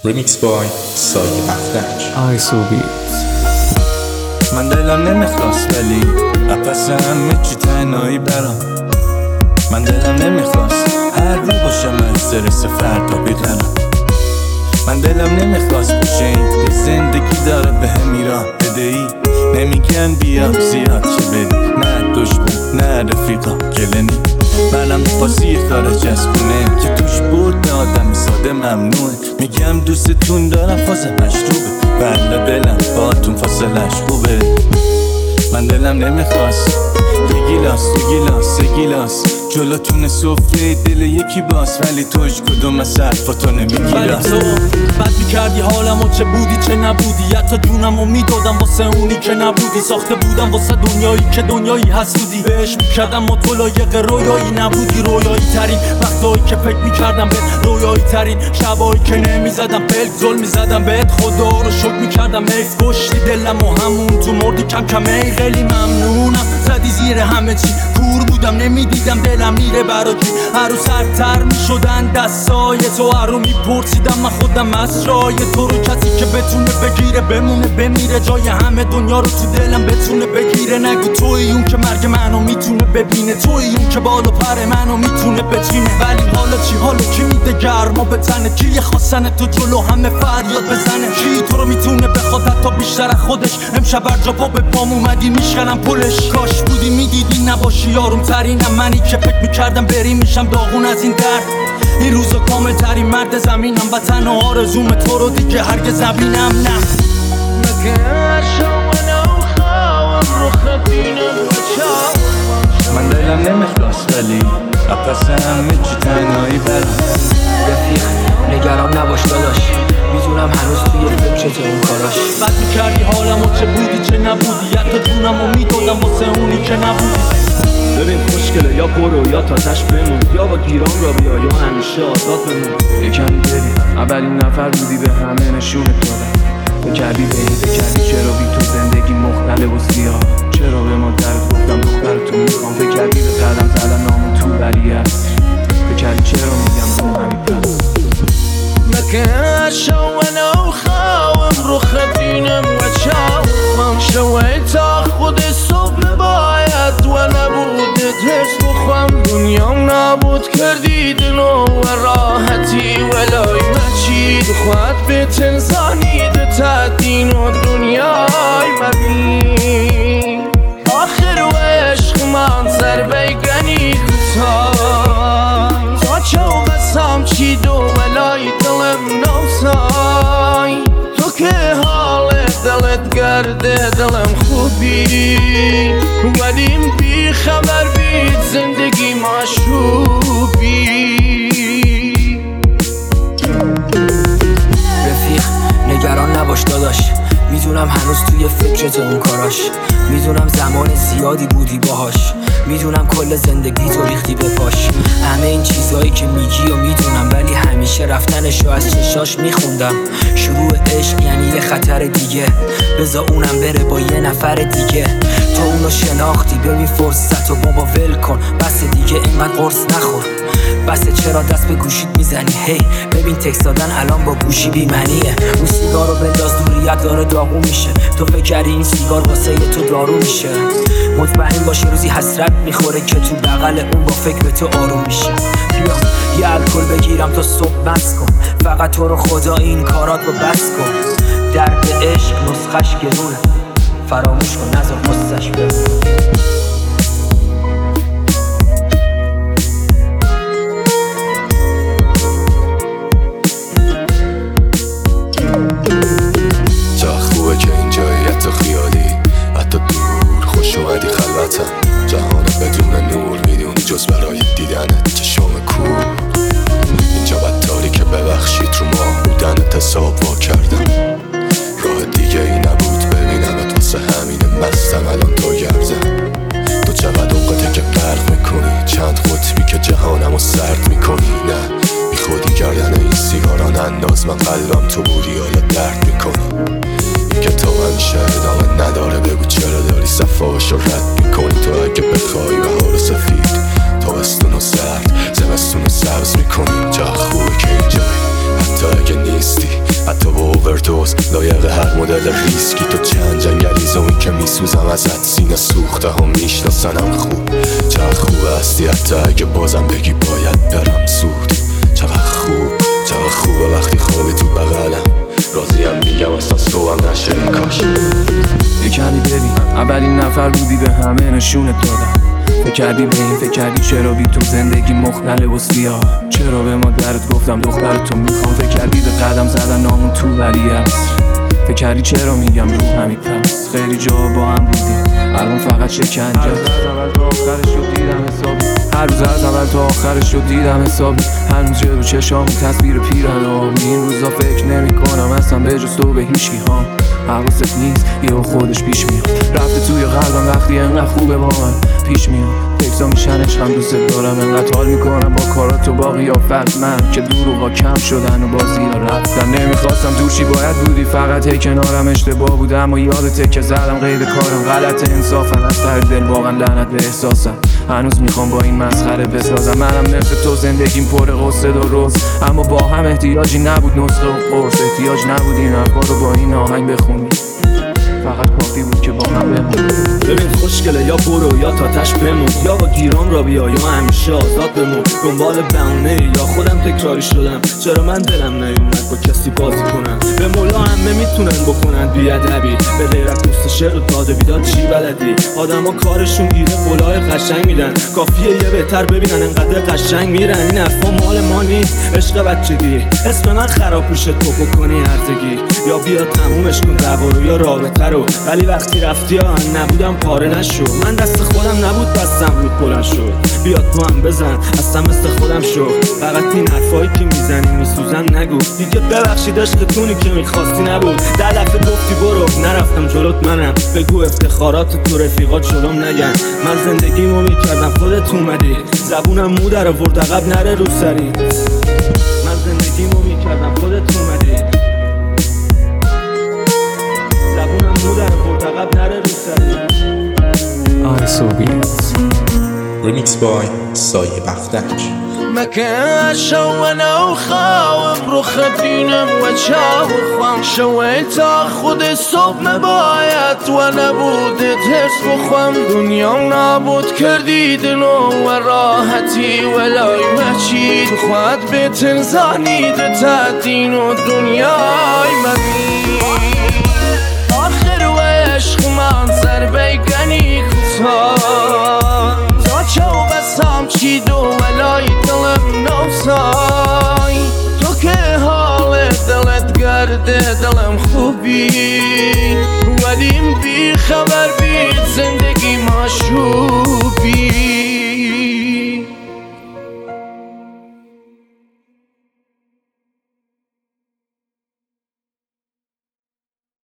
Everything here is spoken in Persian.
Remix by سایه افتک آیسوبی. من دلم نمیخواست ولی قفص همه چی تنهایی برام. من دلم نمیخواست هر رو باشم از سرس فردا بیقرم. من دلم نمیخواست باشه این که زندگی داره به هم ایران بدهی. نمیگن بیا زیاد چه بدی، نه دشمن نه رفیقا گلنی. منم پاسی خارج از خونه که توش برد آدم ساده ممنوعه. میگم دوستتون دارم فاصله مشروبه، بله دلم باهاتون فاصلش خوبه. من دلم نمیخواست یه گیلاس جلوتون سفره دل یکی باز، ولی توش کدوم از حرفاتو نمیگیرم. ولی تو بد میکردی حالمو، چه بودی چه نبودی. حتی جونمو میدادم واسه اونی که نبودی. ساخته بودم واسه دنیایی که دنیایی حسودی. بهش میکردم مطلایق رویایی نبودی. رویایی ترین وقتایی که فکر میکردم بهت، رویایی ترین شبایی که نمیزدم پلک ظلم میزدم بهت. خدا رو شکر میکردم حیف کشتی دلم و همون تو مردی کم کم. ای خیلی ممنونم زدی زیر همه چی. کور بودم نمیدیدم دلم میره برا کی. هر روز سردتر میشدن دستای تو، هر رو میپرسیدم من خودم از رای تو رو. کسی که بتونه بگیره بمونه بمیره، جای همه دنیا رو تو دلم بتونه بگیره. نگو توی اون که مرگ منو میتونه ببینه، توی اون که بال و پر منو میتونه بچینه. ولی حالا چی؟ حالا کی میده گرما به تنه؟ کی خواستن تو جلو همه فریاد بزنه؟ کی تو رو میتونه بخواد حتی بیشتر خودش؟ امشب برجا پا به پام اومدی میشکنم پلش. کاش بودی میدیدی نباشی یاروم ترینم. منی که فکر میکردم بری میشم داغون از این درد. این روزا کامل ترین مرد زمینم و تنها آرزوم تو رو دیگه هرگز نبینم. نه من دلم نمیخواست ولی قفص همه چی تنهایی برام. رفیق نگران نباش داداش، میدونم هنوز توی فکرت اون کاراش. بد میکردی حالمو، چه بودی چه نبودی. حتی جونمو میدادم واسه اونی که نبودی. ببین خوشگله یا برو یا تازش بمون، یا با گیران را بیا یا همیشه آزاد بمون. یکم ببین اولین نفر بودی به همه نشونت دادم. بکردی چرا بی تو زندگی مختلف و سیاه. چرا به مادرت گفتم دخترتو میخوام. بکردی به قدم زدن نامو تو بری هست. بکردی چرا میگم تو همین پس. مكان شو انا وخاوم رخبينم وشاوم شويت تاخد الصبح بايت وانا بودت هش بخوام. دنيام نابود كردي دلو وراحتي ولاي ماشي دخوات بيت انساني دتادين ودنياي مبين. آخر وعشق منظر بيقني كتاي تا قسم چی دو ولای دلم نوسای. تو که حال دلت گرده دلم خوبی، ولی بی خبر بید زندگی مشروبی. رفیق نگران نباش داداش، میدونم هنوز توی فکرت اون کاراش. میدونم زمان زیادی بودی باهاش، میدونم کل زندگی تو ریختی به پاش. همه این چیزایی که میگی و میدونم، ولی همیشه رفتنشو از چشاش میخوندم. شروع عشق یعنی یه خطر دیگه، بذار اونم بره با یه نفر دیگه. تو اونو شناختی ببین فرصت و بابا ول کن. بس دیگه اینقدر قرص نخور، بسه چرا دست به گوشیت میزنی؟ هی ببین تکست دادن الان با گوشی بی‌معنیه. اون سیگارو بنداز دوریت داره داغون میشه. تو فکر کردی این سیگار واسه تو دارو میشه؟ مطمئن باش روزی حسرت میخوره که تو بغل اون با فکر به تو آروم میشه. بیا یه الکل بگیرم تا صبح بس کن، فقط تو رو خدا این کارات رو بس کن. درد عشق نسخش گرونه، فراموش کن نذار قصه‌ش بمونه. که این جایی حتی خیالی، حتی دور خوش اومدی خلوتم. جهان بدون نور میدونی جز برای دیدنت چشم کور. اینجا بدتاری که ببخشید رو ما بودنت حساب وا کردم. راه دیگه ای نبود ببینمت، واسه همین مستم الان تو گردم. تو چقدر اوقاته که غرق میکنی، چند قطبی که جهانمو سرد میکنی. نه بی خودی کردن این سیگاران انداز، من قلبم تو بودی حالا درد میکنی. که تو همیشه ادامه نداره، بگو چرا داری صفاشو رد میکنی. تو اگه بخوای بهار و سفید، تابستون و سرد، زمستون و سبز میکنی. جا خوبه که اینجایی حتی اگه نیستی، لایق هر مدل ریسکی تو چند جنگلیز و این که میسوزم ازت سینه سوخته ها میشناسنم خوب. چقدر خوب هستی حتی اگه بازم بگی باید برم زود. چقدر خوبه وقتی خوابی تو بغلم، راضیم میگم اصلا صبحم نشه این کاش. فکر کردی ببین اولین نفر بودی به همه نشونت دادم. فکر کردی به این فکر کردی چرا بی تو زندگی مختلف و سیاه، چرا به مادرت گفتم دخترتو میخوام. فکر کردی به قدم زدن نامون تو ولی عصر، فکر کردی چرا میگم رو همین پس. خیلی جا با هم بودیم الان فقط شکنجه. هر روز از اول تا آخرش رو دیدم حسابی، هر روز از اول تا آخرش رو دیدم حسابی. هنوز جلو چشامی تصویر پیرهن‌هام، این روزا فکر نمی کنم اصلا به جز تو به هیچکی هام. حواست نیست یه خودش پیش میاد، رفته توی قلبم وقتی انقدر خوبه با من پیش میاد. تکسا میشن عشقم دوست دارم، انقدر حال میکنم با کارات و با قیافت من که دروغا کم شدن و بازی ها رفتن. نمیخواستم دوشی باید بودی فقط هی کنارم، اشتباه بودم اما یادته که زدم غیر کارم. غلط انصافم از ته دل واقعا لعنت به احساسم، هنوز میخوام با این مسخره بسازم. منم مثل تو زندگیم پر غصه و روز، اما با هم احتیاجی نبود نسخه و قرص. احتیاج نبود این حرفا رو با این آهنگ بخونی، فقط کافی بود که با هم بمونی. ببین خوشگله یا برو یا تاتش بمون، یا با گیرام را بیا یا همیشه آزاد بمون. دنبال بهونه یا خودم تکراری شدم، چرا من دلم نیومد با کسی بازی کنم. به مولا همه میتونن بکنن بیادبی، به غیر از دوست شعر و داد و بیداد چی بلدی؟ آدما کارشون گیره قولای قشنگ میدن، کافیه یه بهتر ببینن انقدر قشنگ میرن. این حرفا مال ما نیست عشق بچگی، اسم من خراب میشه تو بکنی هرزگی. یا بیا تمومش کن دعوا رو یا رابطه رو، ولی وقتی رفتی آهن نبودم پاره نشو. من دست خودم نبود دستم رود بلند شد، بیاد تو هم بزن اصلا مثل خودم شو. فقط این حرفایی که میزنی میسوزن نگو دیگه، ببخشید عشقتونی که میخواستی نبود. 10 دفعه گفتی برو نرفتم جلوت منم، بگو افتخارات تو رفیقات جلوم نگن. من زندگیمو میکردم خودت اومدی، زبونم مو در آورد عقب نره رو سری. من زندگیمو میکردم خودت اومدی، زبونم مو در آورد عقب نره رو سری. Remix by سایه بختک. مكان شو انا وخاوف رخدينا وجهه وخوان شويت اخذ الصوب نبايت وانا بودت هس وخوان دنيا نابود كردي دنو وراحتي ولاي ماشيد خواد بيتن زاني دتادين ودنيا مبين آخر وعشق منظر بيقني خطان چو بسام چی دو ولای دلم نوسای، تو که حال دلت گرده دلم خوبی، ولیم بی خبر